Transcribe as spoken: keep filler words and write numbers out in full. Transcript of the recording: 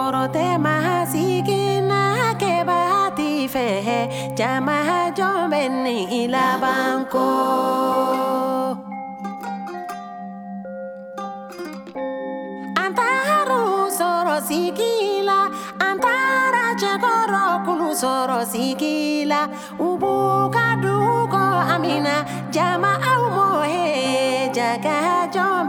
Sorote mahasikina ke bahati fe jama jombeni ilabanko. Antaru soro sikila antara jagoro kulu soro sikila ubuka duko amina jama au mohe jaga jombe.